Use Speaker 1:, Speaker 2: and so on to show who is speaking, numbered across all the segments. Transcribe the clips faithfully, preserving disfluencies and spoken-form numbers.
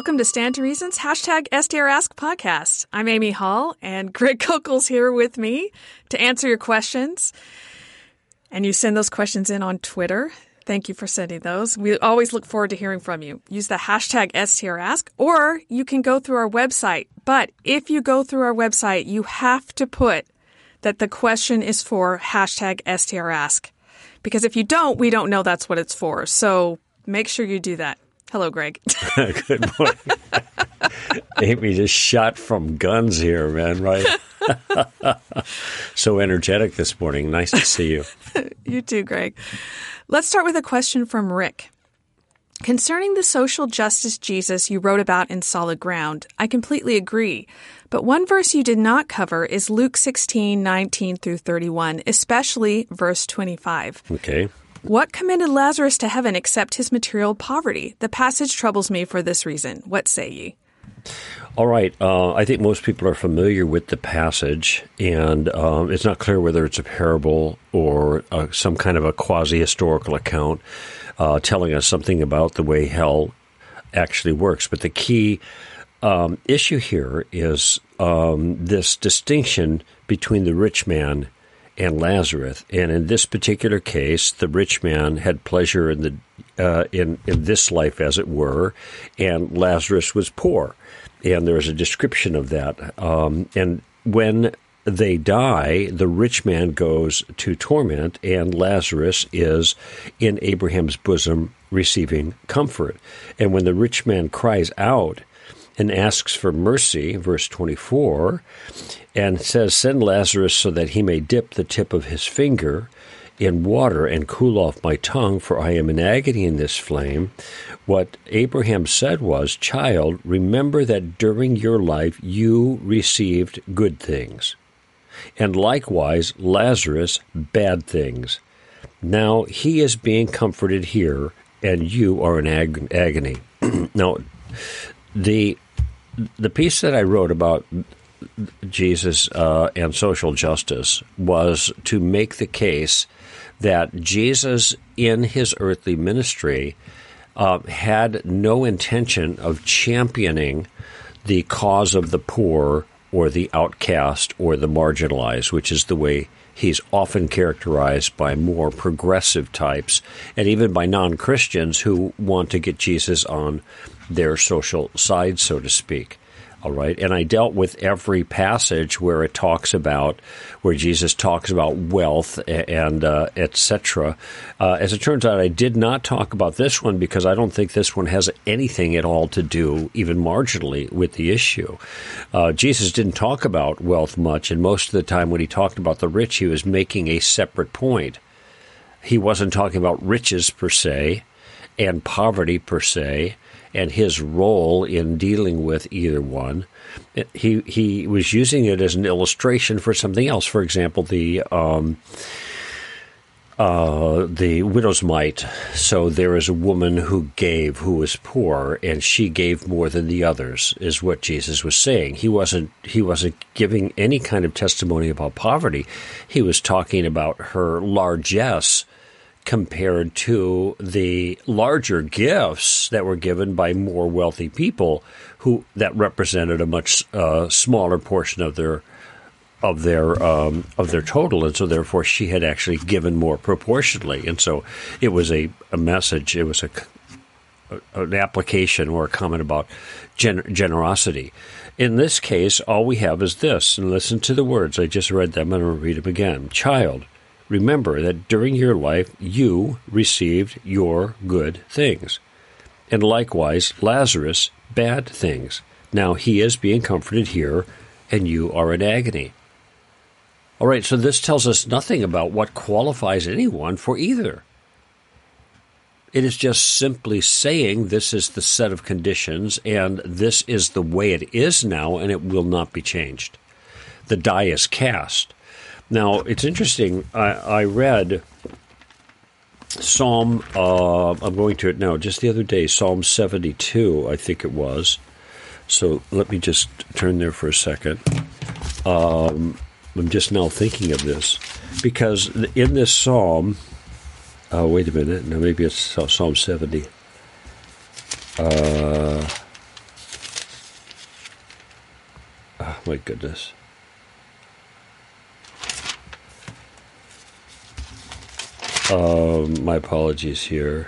Speaker 1: Welcome to Stand to Reason's hashtag S T R Ask podcast. I'm Amy Hall, and Greg Kokel's here with me to answer your questions. And you send those questions in on Twitter. Thank you for sending those. We always look forward to hearing from you. Use the hashtag S T R Ask, or you can go through our website. But if you go through our website, you have to put that the question is for hashtag S T R Ask. Because if you don't, we don't know that's what it's for. So make sure you do that. Hello, Greg.
Speaker 2: Good morning. Amy just shot from guns here, man, right? So energetic this morning. Nice to see you.
Speaker 1: You too, Greg. Let's start with a question from Rick. Concerning the social justice Jesus you wrote about in Solid Ground, I completely agree. But one verse you did not cover is Luke sixteen, nineteen through thirty-one, especially verse twenty-five.
Speaker 2: Okay.
Speaker 1: What commended Lazarus to heaven except his material poverty? The passage troubles me for this reason. What say ye?
Speaker 2: All right. Uh, I think most people are familiar with the passage, and um, it's not clear whether it's a parable or uh, some kind of a quasi-historical account uh, telling us something about the way hell actually works. But the key um, issue here is um, this distinction between the rich man and Lazarus. And in this particular case, the rich man had pleasure in the uh, in in this life, as it were, and Lazarus was poor. And there is a description of that. Um, and when they die, the rich man goes to torment, and Lazarus is in Abraham's bosom receiving comfort. And when the rich man cries out and asks for mercy, verse twenty-four, and says, "Send Lazarus so that he may dip the tip of his finger in water and cool off my tongue, for I am in agony in this flame," what Abraham said was, "Child, remember that during your life you received good things, and likewise Lazarus bad things. Now he is being comforted here, and you are in ag- agony." Now, the the piece that I wrote about Jesus uh, and social justice was to make the case that Jesus, in his earthly ministry, uh, had no intention of championing the cause of the poor or the outcast or the marginalized, which is the way he's often characterized by more progressive types and even by non-Christians who want to get Jesus on their social side, so to speak. All right. And I dealt with every passage where it talks about, where Jesus talks about wealth and uh, et cetera. Uh, as it turns out, I did not talk about this one because I don't think this one has anything at all to do, even marginally, with the issue. Uh, Jesus didn't talk about wealth much, and most of the time when he talked about the rich, he was making a separate point. He wasn't talking about riches per se and poverty per se, and his role in dealing with either one. He he was using it as an illustration for something else. For example, the um, uh, the widow's mite. So there is a woman who gave, who was poor, and she gave more than the others, is what Jesus was saying. He wasn't he wasn't giving any kind of testimony about poverty. He was talking about her largesse compared to the larger gifts that were given by more wealthy people who that represented a much uh, smaller portion of their of their um, of their total, and so therefore she had actually given more proportionally, and so it was a, a message. It was a, a an application or a comment about gen- generosity. In this case, all we have is this, and listen to the words. I just read them, and I'll read them again. Child, remember that during your life you received your good things, and likewise Lazarus bad things. Now he is being comforted here, and you are in agony. All right, so this tells us nothing about what qualifies anyone for either. It is just simply saying this is the set of conditions, and this is the way it is now, and it will not be changed. The die is cast. Now, it's interesting. I, I read Psalm, uh, I'm going to it now, just the other day, Psalm seventy-two, I think it was. So let me just turn there for a second. Um, I'm just now thinking of this. Because in this psalm, uh, wait a minute, no, maybe it's Psalm seventy. Uh, my goodness. Um, my apologies here.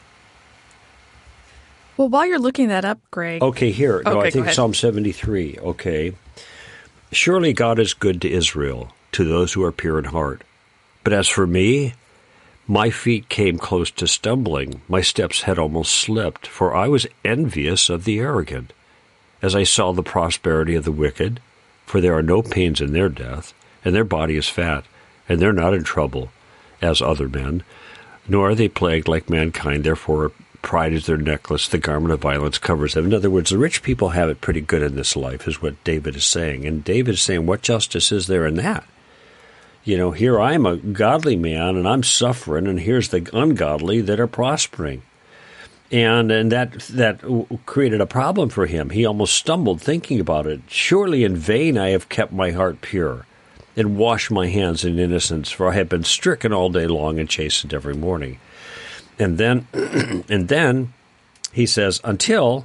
Speaker 1: Well, while you're looking that up, Greg.
Speaker 2: Okay, here. No,
Speaker 1: okay,
Speaker 2: I think Psalm seventy-three. Okay. Surely God is good to Israel, to those who are pure in heart. But as for me, my feet came close to stumbling. My steps had almost slipped, for I was envious of the arrogant, as I saw the prosperity of the wicked, for there are no pains in their death, and their body is fat, and they're not in trouble, as other men, nor are they plagued like mankind. Therefore, pride is their necklace, the garment of violence covers them. In other words, the rich people have it pretty good in this life, is what David is saying. And David is saying, what justice is there in that? You know, here I'm a godly man, and I'm suffering, and here's the ungodly that are prospering. And and that that created a problem for him. He almost stumbled thinking about it. Surely in vain I have kept my heart pure, and washed my hands in innocence, for I have been stricken all day long and chastened every morning. And then, and then he says, until,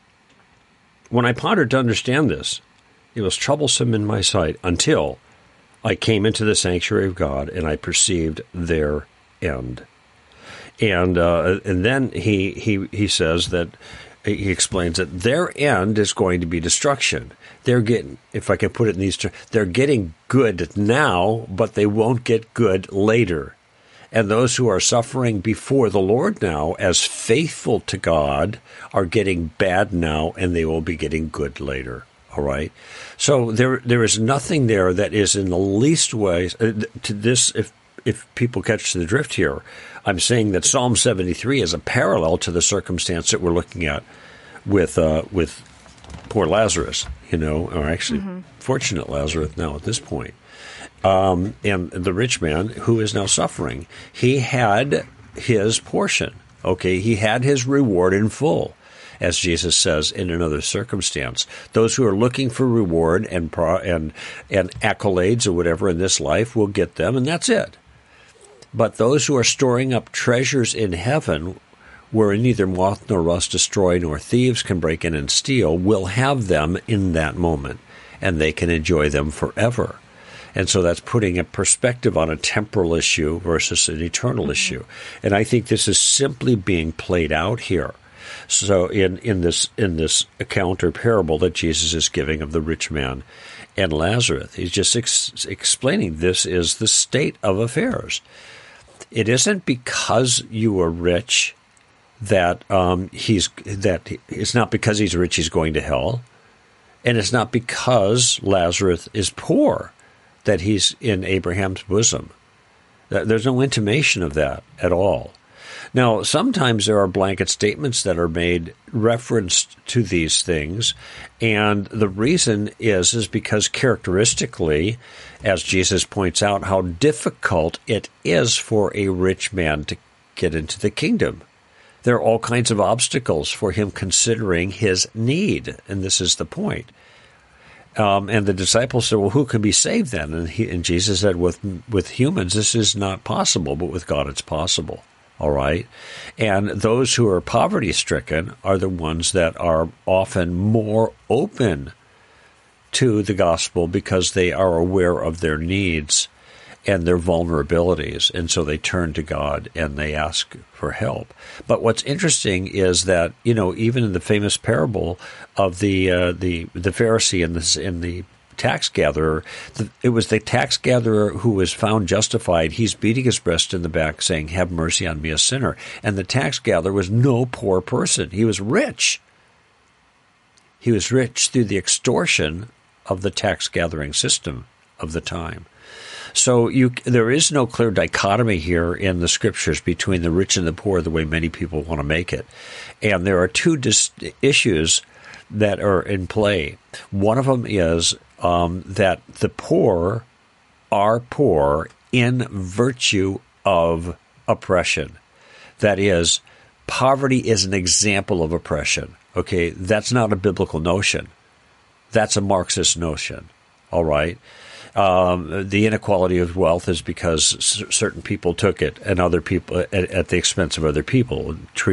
Speaker 2: when I pondered to understand this, it was troublesome in my sight, until I came into the sanctuary of God, and I perceived their end. And uh, and then he, he he says that, he explains that their end is going to be destruction. They're getting, if I can put it in these terms, they're getting good now, but they won't get good later. And those who are suffering before the Lord now, as faithful to God, are getting bad now, and they will be getting good later. All right? So there there is nothing there that is in the least way, uh, to this, if if people catch the drift here, I'm saying that Psalm seventy-three is a parallel to the circumstance that we're looking at with uh, with poor Lazarus, you know, or actually mm-hmm. fortunate Lazarus now at this point. Um, and the rich man who is now suffering, he had his portion. Okay, he had his reward in full, as Jesus says in another circumstance. Those who are looking for reward and pro- and and accolades or whatever in this life will get them, and that's it. But those who are storing up treasures in heaven, where neither moth nor rust destroy nor thieves can break in and steal, will have them in that moment, and they can enjoy them forever. And so that's putting a perspective on a temporal issue versus an eternal mm-hmm. issue. And I think this is simply being played out here. So in, in this in this account or parable that Jesus is giving of the rich man and Lazarus, he's just ex- explaining this is the state of affairs. It isn't because you are rich that um, he's that it's not because he's rich he's going to hell, and it's not because Lazarus is poor that he's in Abraham's bosom. There's no intimation of that at all. Now, sometimes there are blanket statements that are made referenced to these things, and the reason is is because characteristically, as Jesus points out, how difficult it is for a rich man to get into the kingdom. There are all kinds of obstacles for him considering his need, and this is the point. Um, and the disciples said, well, who can be saved then? And, he, and Jesus said, with with humans, this is not possible, but with God it's possible. All right? And those who are poverty-stricken are the ones that are often more open to the gospel because they are aware of their needs and their vulnerabilities, and so they turn to God and they ask for help. But what's interesting is that, you know, even in the famous parable of the uh, the the Pharisee and the in the tax gatherer, the, it was the tax gatherer who was found justified. He's beating his breast in the back, saying, "Have mercy on me, a sinner." And the tax gatherer was no poor person; he was rich. He was rich through the extortion of the tax gathering system of the time. So you, there is no clear dichotomy here in the scriptures between the rich and the poor the way many people want to make it. And there are two dis- issues that are in play. One of them is um, that the poor are poor in virtue of oppression. That is, poverty is an example of oppression. Okay, that's not a biblical notion. That's a Marxist notion. All right. Um, the inequality of wealth is because c- certain people took it and other people at, at the expense of other people. It treats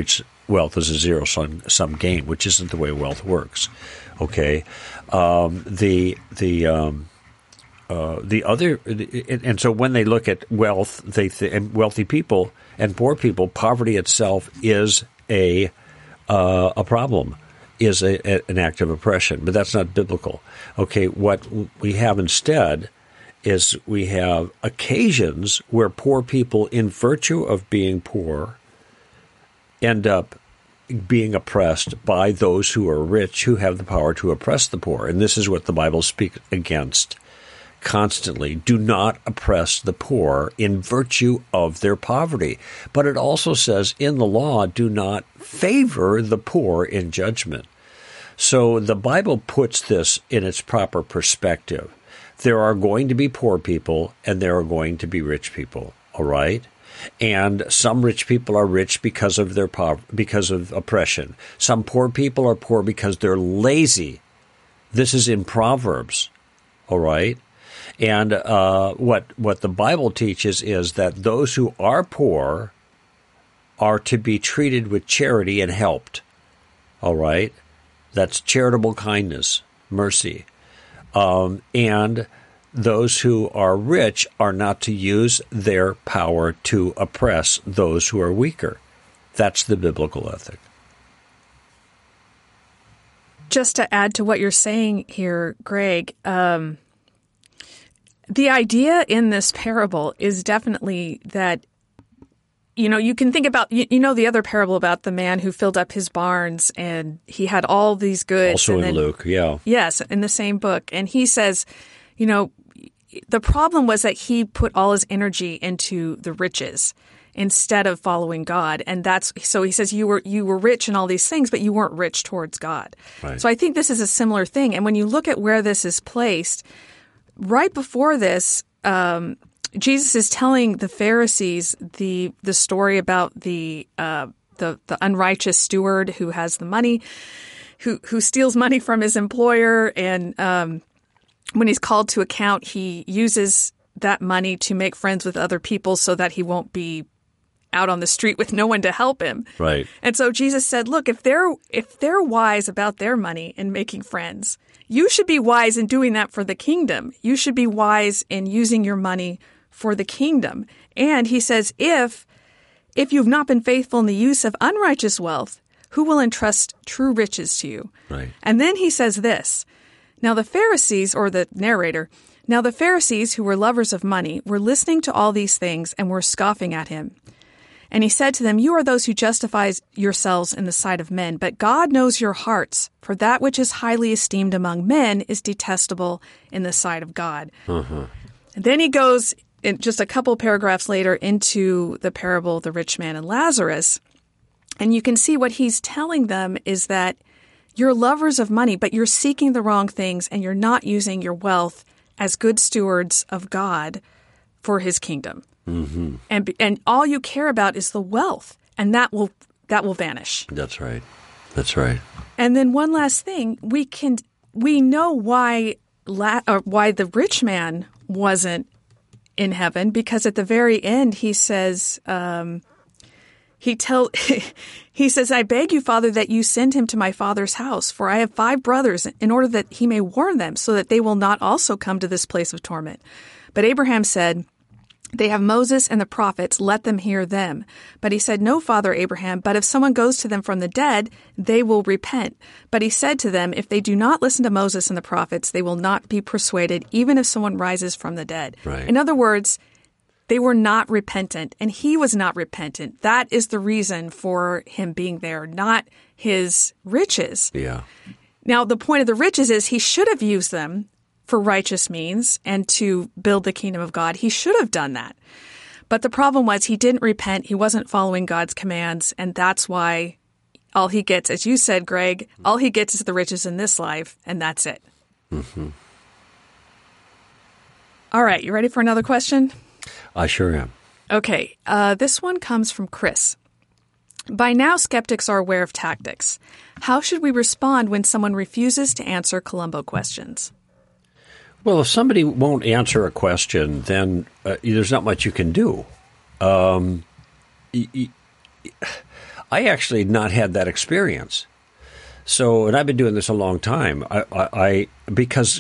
Speaker 2: wealth is a zero-sum sum game, which isn't the way wealth works. Okay, um, the the um, uh, the other, and so when they look at wealth, they th- and wealthy people and poor people, poverty itself is a uh, a problem, is a, a, an act of oppression, but that's not biblical. Okay, what we have instead is we have occasions where poor people, in virtue of being poor, end up being oppressed by those who are rich, who have the power to oppress the poor. And this is what the Bible speaks against constantly. Do not oppress the poor in virtue of their poverty. But it also says in the law, do not favor the poor in judgment. So the Bible puts this in its proper perspective. There are going to be poor people and there are going to be rich people, all right? And some rich people are rich because of their pov- because of oppression. Some poor people are poor because they're lazy. This is in Proverbs, all right? And uh, what what the Bible teaches is that those who are poor are to be treated with charity and helped, all right? That's charitable kindness, mercy. Um, and those who are rich are not to use their power to oppress those who are weaker. That's the biblical ethic.
Speaker 1: Just to add to what you're saying here, Greg, um, the idea in this parable is definitely that, you know, you can think about, you, you know, the other parable about the man who filled up his barns and he had all these goods.
Speaker 2: Also
Speaker 1: and
Speaker 2: in
Speaker 1: then,
Speaker 2: Luke, yeah.
Speaker 1: Yes, in the same book. And he says, you know, the problem was that he put all his energy into the riches instead of following God. And that's, so he says you were, you were rich in all these things, but you weren't rich towards God.
Speaker 2: Right.
Speaker 1: So I think this is a similar thing. And when you look at where this is placed, right before this, um, Jesus is telling the Pharisees the the story about the uh, the the unrighteous steward who has the money, who who steals money from his employer, and um, when he's called to account, he uses that money to make friends with other people so that he won't be out on the street with no one to help him.
Speaker 2: Right.
Speaker 1: And so Jesus said, "Look, if they're if they're wise about their money and making friends, you should be wise in doing that for the kingdom. You should be wise in using your money for the kingdom." And he says, if if you've not been faithful in the use of unrighteous wealth, who will entrust true riches to you?
Speaker 2: Right.
Speaker 1: And then he says this, now the Pharisees, or the narrator, now the Pharisees who were lovers of money were listening to all these things and were scoffing at him. And he said to them, you are those who justify yourselves in the sight of men, but God knows your hearts, for that which is highly esteemed among men is detestable in the sight of God. Uh-huh. And then he goes in just a couple paragraphs later into the parable of the rich man and Lazarus. And you can see what he's telling them is that you're lovers of money, but you're seeking the wrong things and you're not using your wealth as good stewards of God for his kingdom. Mm-hmm. And and all you care about is the wealth, and that will that will vanish.
Speaker 2: That's right. That's right.
Speaker 1: And then one last thing, we can we know why la, or why the rich man wasn't in heaven, because at the very end he says um, he tell he says, I beg you, Father, that you send him to my father's house, for I have five brothers, in order that he may warn them, so that they will not also come to this place of torment. But Abraham said, they have Moses and the prophets, let them hear them. But he said, no, Father Abraham, but if someone goes to them from the dead, they will repent. But he said to them, if they do not listen to Moses and the prophets, they will not be persuaded, even if someone rises from the dead.
Speaker 2: Right.
Speaker 1: In other words, they were not repentant, and he was not repentant. That is the reason for him being there, not his riches.
Speaker 2: Yeah.
Speaker 1: Now, the point of the riches is he should have used them for righteous means and to build the kingdom of God. He should have done that. But the problem was he didn't repent. He wasn't following God's commands. And that's why all he gets, as you said, Greg, all he gets is the riches in this life. And that's it. Mm-hmm. All right. You ready for another question?
Speaker 2: I sure am.
Speaker 1: Okay. Uh, this one comes from Chris. By now, skeptics are aware of tactics. How should we respond when someone refuses to answer Columbo questions?
Speaker 2: Well, if somebody won't answer a question, then uh, there's not much you can do. Um, y- y- I actually not had that experience. So, and I've been doing this a long time. I, I, I because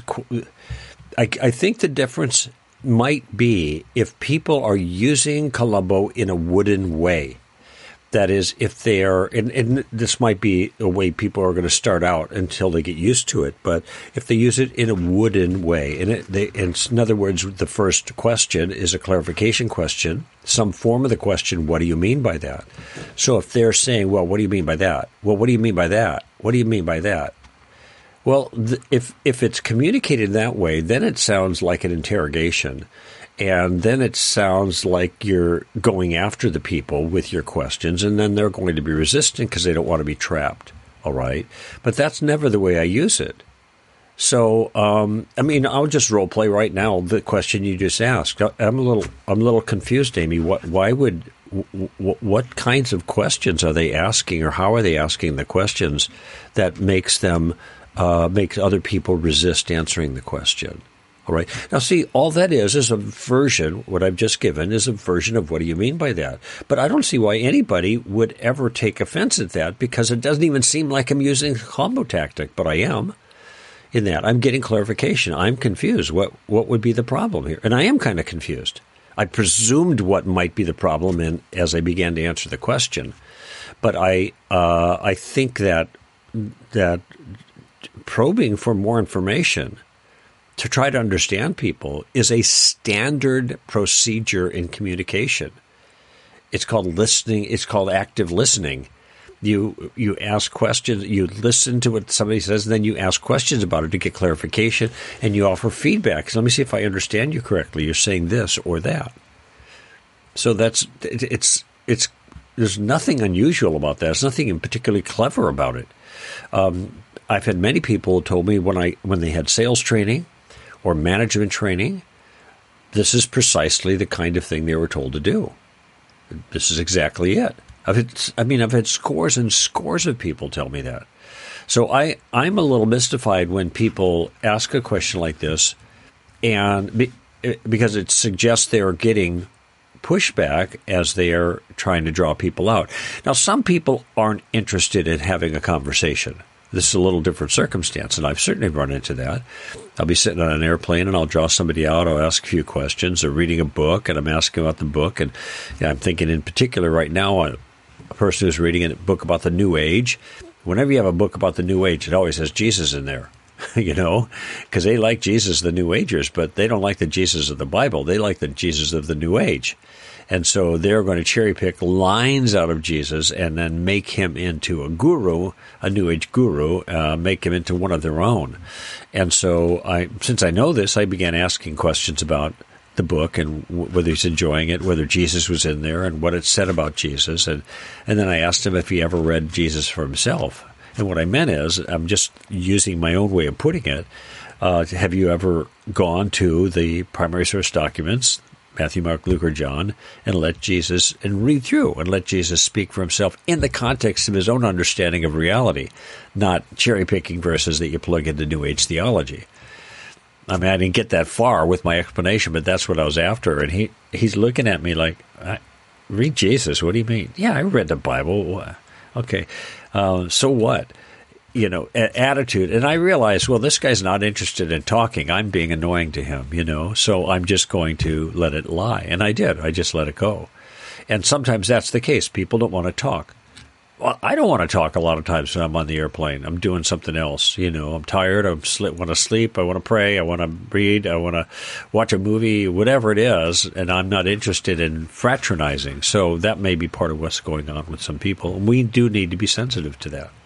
Speaker 2: I, I think the difference might be if people are using Columbo in a wooden way. That is, if they are, and, and this might be a way people are going to start out until they get used to it, but if they use it in a wooden way, and, it, they, and in other words, the first question is a clarification question, some form of the question, what do you mean by that? So if they're saying, well, what do you mean by that? Well, what do you mean by that? What do you mean by that? Well, th- if if it's communicated that way, then it sounds like an interrogation. And then it sounds like you're going after the people with your questions, and then they're going to be resistant because they don't want to be trapped, all right? But that's never the way I use it. So, um, I mean, I'll just role play right now the question you just asked. I'm a little, I'm a little confused, Amy. What, why would, w- what kinds of questions are they asking, or how are they asking the questions that makes them, uh, makes other people resist answering the question? All right. Now, see, all that is is a version, what I've just given is a version of what do you mean by that. But I don't see why anybody would ever take offense at that, because it doesn't even seem like I'm using a combo tactic, but I am in that. I'm getting clarification. I'm confused. What what would be the problem here? And I am kind of confused. I presumed what might be the problem in, as I began to answer the question. But I uh, I think that that probing for more information to try to understand people is a standard procedure in communication. It's called listening. It's called active listening. You you ask questions, you listen to what somebody says, and then you ask questions about it to get clarification, and you offer feedback. So let me see if I understand you correctly. You're saying this or that. So that's it, it's it's there's nothing unusual about that. There's nothing particularly clever about it. Um, I've had many people told me when I when they had sales training or management training, this is precisely the kind of thing they were told to do. This is exactly it. I've had, I mean, I've had scores and scores of people tell me that. So I, I'm a little mystified when people ask a question like this, and be, because it suggests they are getting pushback as they are trying to draw people out. Now, some people aren't interested in having a conversation. This is a little different circumstance, and I've certainly run into that. I'll be sitting on an airplane, and I'll draw somebody out. I'll ask a few questions. They're reading a book, and I'm asking about the book. And you know, I'm thinking in particular right now on a person who's reading a book about the New Age. Whenever you have a book about the New Age, it always has Jesus in there, you know, because they like Jesus, the New Agers, but they don't like the Jesus of the Bible. They like the Jesus of the New Age. And so they're going to cherry pick lines out of Jesus and then make him into a guru, a New Age guru, uh, make him into one of their own. And so I, since I know this, I began asking questions about the book and w- whether he's enjoying it, whether Jesus was in there and what it said about Jesus. And, and then I asked him if he ever read Jesus for himself. And what I meant is, I'm just using my own way of putting it. Uh, have you ever gone to the primary source documents, Matthew, Mark, Luke, or John, and let Jesus, and read through, and let Jesus speak for himself in the context of his own understanding of reality, not cherry-picking verses that you plug into New Age theology. I mean, I didn't get that far with my explanation, but that's what I was after. And he, he's looking at me like, read Jesus, what do you mean? Yeah, I read the Bible. Okay, uh, so what? You know, a- attitude. And I realized, well, this guy's not interested in talking. I'm being annoying to him, you know, so I'm just going to let it lie. And I did. I just let it go. And sometimes that's the case. People don't want to talk. Well, I don't want to talk a lot of times when I'm on the airplane. I'm doing something else, you know. I'm tired. I want to sleep. I want to pray. I want to read. I want to watch a movie, whatever it is, and I'm not interested in fraternizing. So that may be part of what's going on with some people. And we do need to be sensitive to that.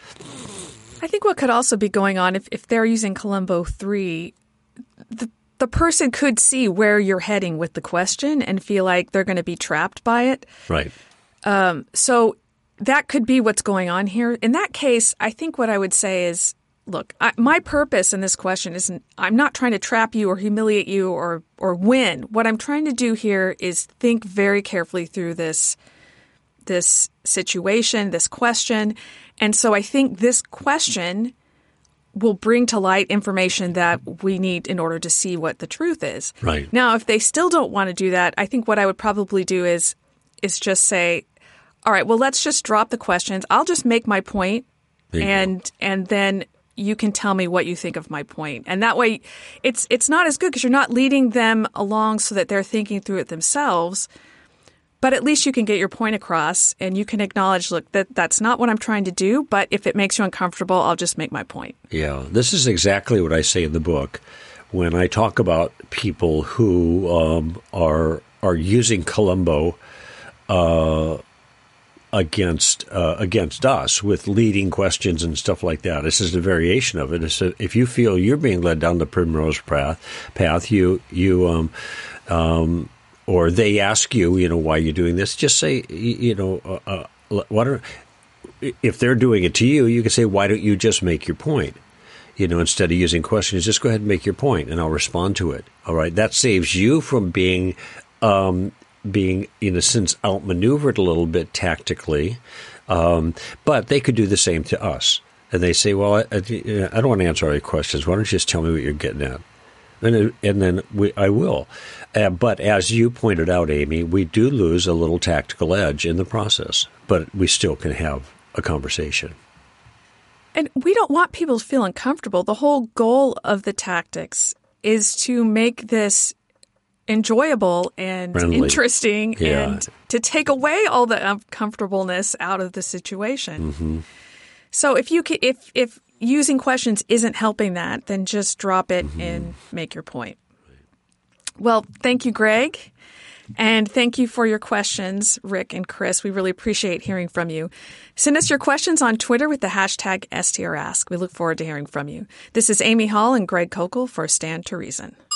Speaker 1: I think what could also be going on, if, if they're using Columbo three, the, the person could see where you're heading with the question and feel like they're going to be trapped by it.
Speaker 2: Right.
Speaker 1: Um, so that could be what's going on here. In that case, I think what I would say is, look, I, my purpose in this question isn't, I'm not trying to trap you or humiliate you or, or win. What I'm trying to do here is think very carefully through this this situation, this question. And so I think this question will bring to light information that we need in order to see what the truth is.
Speaker 2: Right.
Speaker 1: Now, if they still don't want to do that, I think what I would probably do is is just say, all right, well, let's just drop the questions. I'll just make my point, and go. and then you can tell me what you think of my point. And that way, it's it's not as good because you're not leading them along so that they're thinking through it themselves. But at least you can get your point across, and you can acknowledge, look, that that's not what I'm trying to do, but if it makes you uncomfortable, I'll just make my point.
Speaker 2: Yeah, this is exactly what I say in the book when I talk about people who um, are are using Columbo uh, against uh, against us with leading questions and stuff like that. This is a variation of it. It's a, if you feel you're being led down the primrose path, path you you um, um, or they ask you, you know, why you're doing this, just say, you know, uh, uh, why don't, if they're doing it to you, you can say, why don't you just make your point? You know, instead of using questions, just go ahead and make your point, and I'll respond to it. All right, that saves you from being, um, being in a sense, outmaneuvered a little bit tactically. Um, but they could do the same to us, and they say, well, I, I, I don't want to answer all your questions. Why don't you just tell me what you're getting at? And, and then we, I will. Uh, but as you pointed out, Amy, we do lose a little tactical edge in the process, but we still can have a conversation.
Speaker 1: And we don't want people to feel uncomfortable. The whole goal of the tactics is to make this enjoyable and
Speaker 2: Friendly.
Speaker 1: interesting
Speaker 2: Yeah.
Speaker 1: and to take away all the uncomfortableness out of the situation.
Speaker 2: Mm-hmm.
Speaker 1: So if you can, if if using questions isn't helping that, then just drop it
Speaker 2: Mm-hmm.
Speaker 1: and make your point. Well, thank you, Greg. And thank you for your questions, Rick and Chris. We really appreciate hearing from you. Send us your questions on Twitter with the hashtag S T R Ask. We look forward to hearing from you. This is Amy Hall and Greg Kokel for Stand to Reason.